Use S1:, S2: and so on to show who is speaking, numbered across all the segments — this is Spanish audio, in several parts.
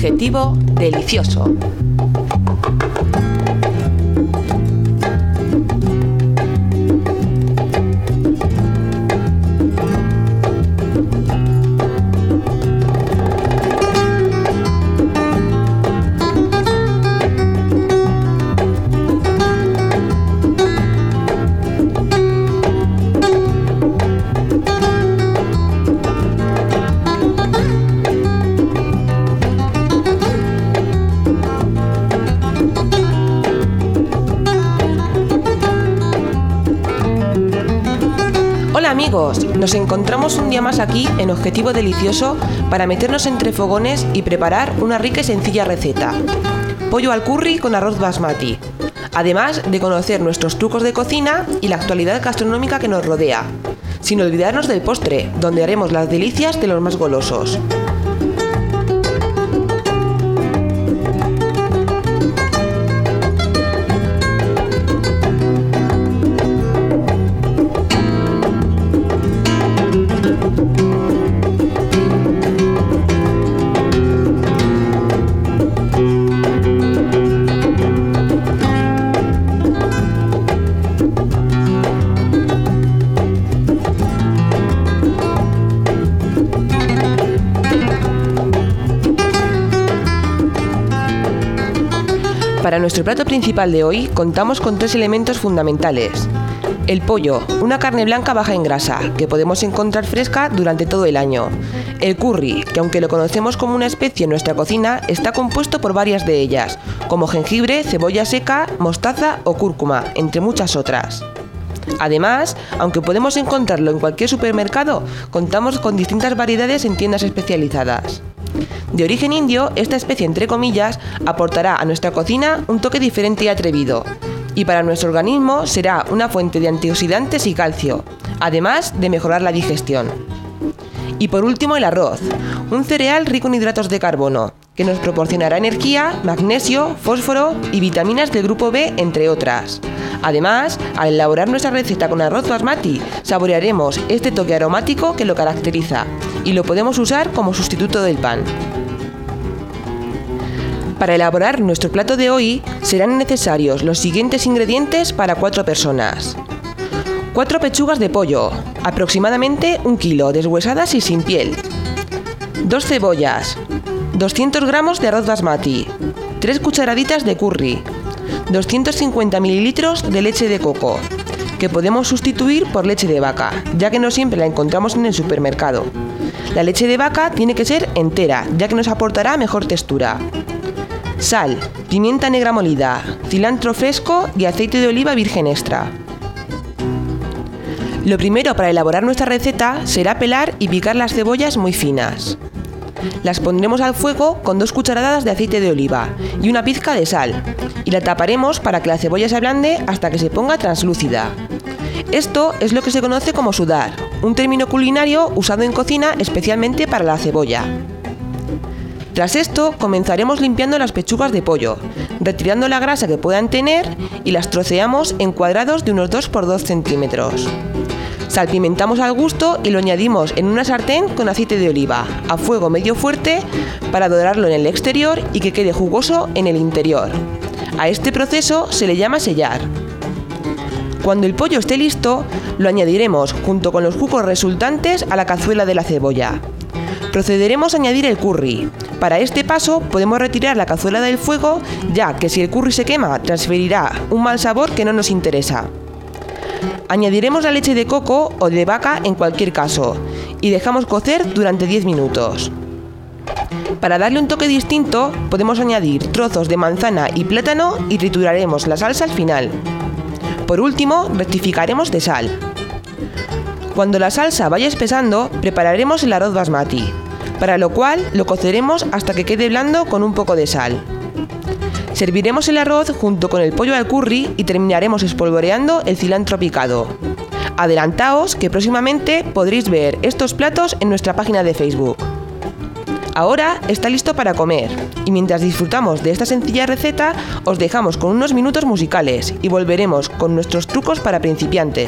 S1: Objetivo delicioso.
S2: Hola amigos, nos encontramos un día más aquí en Objetivo Delicioso para meternos entre fogones y preparar una rica y sencilla receta. Pollo al curry con arroz basmati. Además de conocer nuestros trucos de cocina y la actualidad gastronómica que nos rodea. Sin olvidarnos del postre, donde haremos las delicias de los más golosos. Para nuestro plato principal de hoy contamos con 3 elementos fundamentales. El pollo, una carne blanca baja en grasa, que podemos encontrar fresca durante todo el año. El curry, que aunque lo conocemos como una especie en nuestra cocina, está compuesto por varias de ellas, como jengibre, cebolla seca, mostaza o cúrcuma, entre muchas otras. Además, aunque podemos encontrarlo en cualquier supermercado, contamos con distintas variedades en tiendas especializadas. De origen indio, esta especie, entre comillas, aportará a nuestra cocina un toque diferente y atrevido, y para nuestro organismo será una fuente de antioxidantes y calcio, además de mejorar la digestión. Y por último, el arroz, un cereal rico en hidratos de carbono, que nos proporcionará energía, magnesio, fósforo y vitaminas del grupo B, entre otras. Además, al elaborar nuestra receta con arroz basmati, saborearemos este toque aromático que lo caracteriza y lo podemos usar como sustituto del pan. Para elaborar nuestro plato de hoy serán necesarios los siguientes ingredientes para 4 personas. 4 pechugas de pollo, aproximadamente 1 kilo, deshuesadas y sin piel. 2 cebollas, 200 gramos de arroz basmati, 3 cucharaditas de curry, 250 mililitros de leche de coco, que podemos sustituir por leche de vaca, ya que no siempre la encontramos en el supermercado. La leche de vaca tiene que ser entera, ya que nos aportará mejor textura. Sal, pimienta negra molida, cilantro fresco y aceite de oliva virgen extra. Lo primero para elaborar nuestra receta será pelar y picar las cebollas muy finas. Las pondremos al fuego con 2 cucharadas de aceite de oliva y una pizca de sal, y la taparemos para que la cebolla se ablande hasta que se ponga translúcida. Esto es lo que se conoce como sudar, un término culinario usado en cocina especialmente para la cebolla. Tras esto, comenzaremos limpiando las pechugas de pollo, retirando la grasa que puedan tener y las troceamos en cuadrados de unos 2 por 2 centímetros. Salpimentamos al gusto y lo añadimos en una sartén con aceite de oliva, a fuego medio fuerte, para dorarlo en el exterior y que quede jugoso en el interior. A este proceso se le llama sellar. Cuando el pollo esté listo, lo añadiremos junto con los jugos resultantes a la cazuela de la cebolla. Procederemos a añadir el curry. Para este paso podemos retirar la cazuela del fuego, ya que si el curry se quema transferirá un mal sabor que no nos interesa. Añadiremos la leche de coco o de vaca en cualquier caso y dejamos cocer durante 10 minutos. Para darle un toque distinto podemos añadir trozos de manzana y plátano y trituraremos la salsa al final. Por último, rectificaremos de sal. Cuando la salsa vaya espesando, prepararemos el arroz basmati, para lo cual lo coceremos hasta que quede blando con un poco de sal. Serviremos el arroz junto con el pollo al curry y terminaremos espolvoreando el cilantro picado. Adelantaos que próximamente podréis ver estos platos en nuestra página de Facebook. Ahora está listo para comer, y mientras disfrutamos de esta sencilla receta, os dejamos con unos minutos musicales y volveremos con nuestros trucos para principiantes.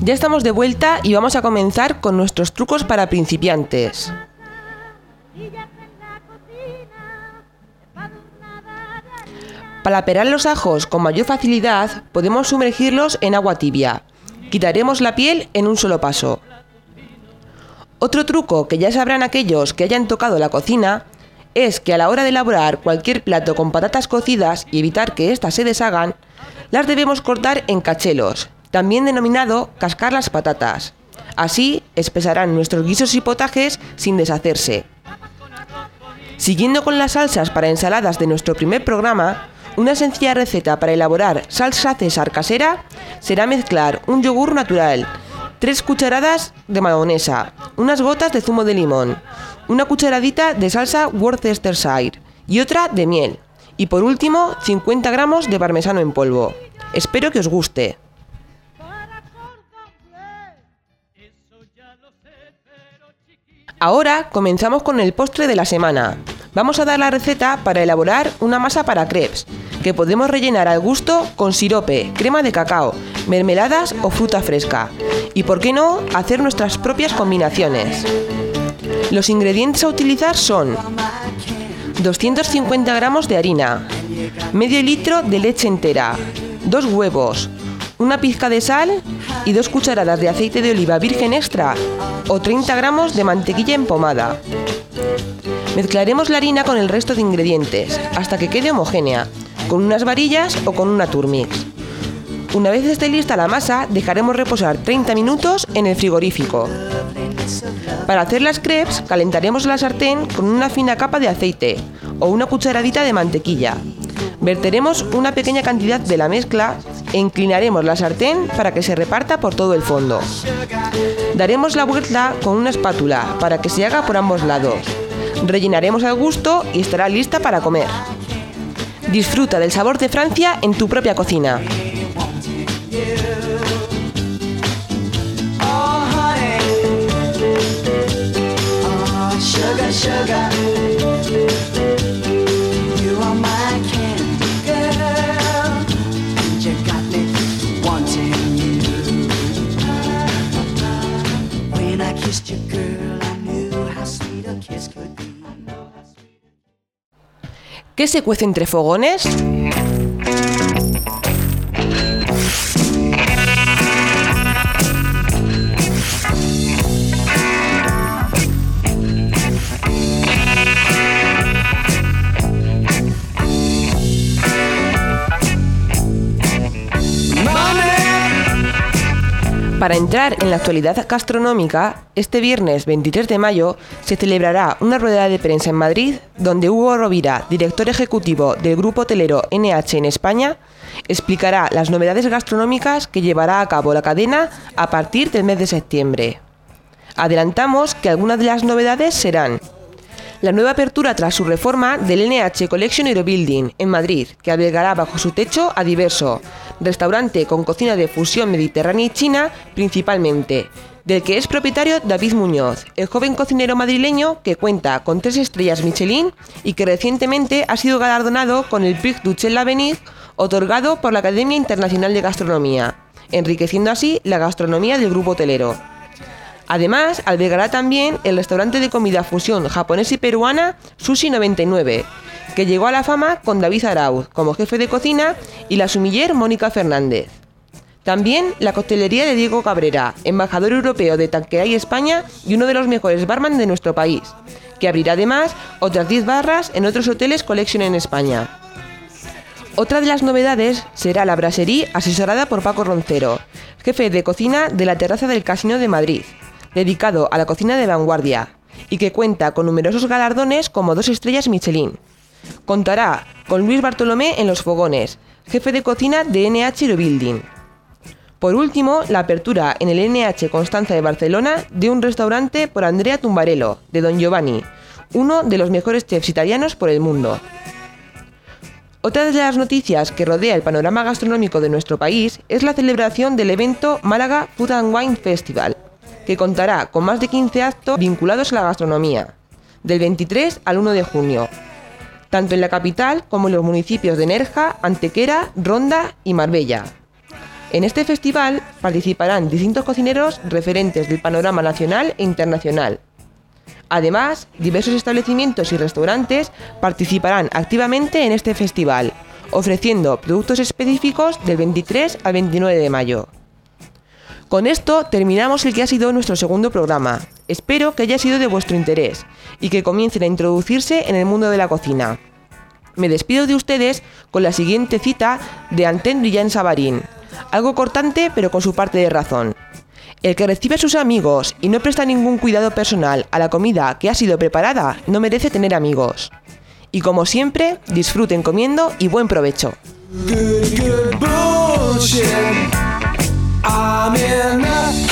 S2: Ya estamos de vuelta y vamos a comenzar con nuestros trucos para principiantes. Para pelar los ajos con mayor facilidad, podemos sumergirlos en agua tibia. Quitaremos la piel en un solo paso. Otro truco que ya sabrán aquellos que hayan tocado la cocina es que a la hora de elaborar cualquier plato con patatas cocidas y evitar que éstas se deshagan, las debemos cortar en cachelos, también denominado cascar las patatas. Así espesarán nuestros guisos y potajes sin deshacerse. Siguiendo con las salsas para ensaladas de nuestro primer programa, una sencilla receta para elaborar salsa César casera será mezclar un yogur natural, 3 cucharadas de mayonesa, unas gotas de zumo de limón, una cucharadita de salsa Worcestershire y otra de miel. Y por último, 50 gramos de parmesano en polvo. Espero que os guste. Ahora comenzamos con el postre de la semana. Vamos a dar la receta para elaborar una masa para crepes, que podemos rellenar al gusto con sirope, crema de cacao, mermeladas o fruta fresca. Y por qué no, hacer nuestras propias combinaciones. Los ingredientes a utilizar son 250 gramos de harina, medio litro de leche entera, 2 huevos, una pizca de sal y 2 cucharadas de aceite de oliva virgen extra o 30 gramos de mantequilla en pomada. Mezclaremos la harina con el resto de ingredientes hasta que quede homogénea, con unas varillas o con una Turmix. Una vez esté lista la masa, dejaremos reposar 30 minutos en el frigorífico. Para hacer las crepes, calentaremos la sartén con una fina capa de aceite o una cucharadita de mantequilla. Verteremos una pequeña cantidad de la mezcla e inclinaremos la sartén para que se reparta por todo el fondo. Daremos la vuelta con una espátula para que se haga por ambos lados. Rellenaremos al gusto y estará lista para comer. Disfruta del sabor de Francia en tu propia cocina.
S3: Sugar, sugar, you are my candy girl, and you got me wanting you. When I kissed you, girl, I knew how sweet a kiss could be.
S2: ¿Qué se cuece entre fogones? Para entrar en la actualidad gastronómica, este viernes 23 de mayo se celebrará una rueda de prensa en Madrid donde Hugo Rovira, director ejecutivo del grupo hotelero NH en España, explicará las novedades gastronómicas que llevará a cabo la cadena a partir del mes de septiembre. Adelantamos que algunas de las novedades serán la nueva apertura tras su reforma del NH Collection Aerobuilding en Madrid, que albergará bajo su techo a Diverso, restaurante con cocina de fusión mediterránea y china principalmente, del que es propietario David Muñoz, el joven cocinero madrileño que cuenta con 3 estrellas Michelin y que recientemente ha sido galardonado con el Prix du Chef l'Avenir, otorgado por la Academia Internacional de Gastronomía, enriqueciendo así la gastronomía del grupo hotelero. Además, albergará también el restaurante de comida fusión japonesa y peruana Sushi 99, que llegó a la fama con David Arauz como jefe de cocina y la sumiller Mónica Fernández. También la coctelería de Diego Cabrera, embajador europeo de Tanqueray España y uno de los mejores barman de nuestro país, que abrirá además otras 10 barras en otros hoteles Collection en España. Otra de las novedades será la brasserie asesorada por Paco Roncero, jefe de cocina de la terraza del Casino de Madrid, dedicado a la cocina de vanguardia, y que cuenta con numerosos galardones como 2 estrellas Michelin. Contará con Luis Bartolomé en los fogones, jefe de cocina de NH Aerobuilding. Por último, la apertura en el NH Constanza de Barcelona de un restaurante por Andrea Tumbarello, de Don Giovanni, uno de los mejores chefs italianos por el mundo. Otra de las noticias que rodea el panorama gastronómico de nuestro país es la celebración del evento Málaga Food and Wine Festival, que contará con más de 15 actos vinculados a la gastronomía, del 23 al 1 de junio, tanto en la capital como en los municipios de Nerja, Antequera, Ronda y Marbella. En este festival participarán distintos cocineros referentes del panorama nacional e internacional. Además, diversos establecimientos y restaurantes participarán activamente en este festival, ofreciendo productos específicos del 23 al 29 de mayo. Con esto terminamos el que ha sido nuestro segundo programa. Espero que haya sido de vuestro interés y que comiencen a introducirse en el mundo de la cocina. Me despido de ustedes con la siguiente cita de Antén Brillán Savarín, algo cortante pero con su parte de razón. El que recibe a sus amigos y no presta ningún cuidado personal a la comida que ha sido preparada no merece tener amigos. Y como siempre, disfruten comiendo y buen provecho.
S3: Good bullshit. I'm in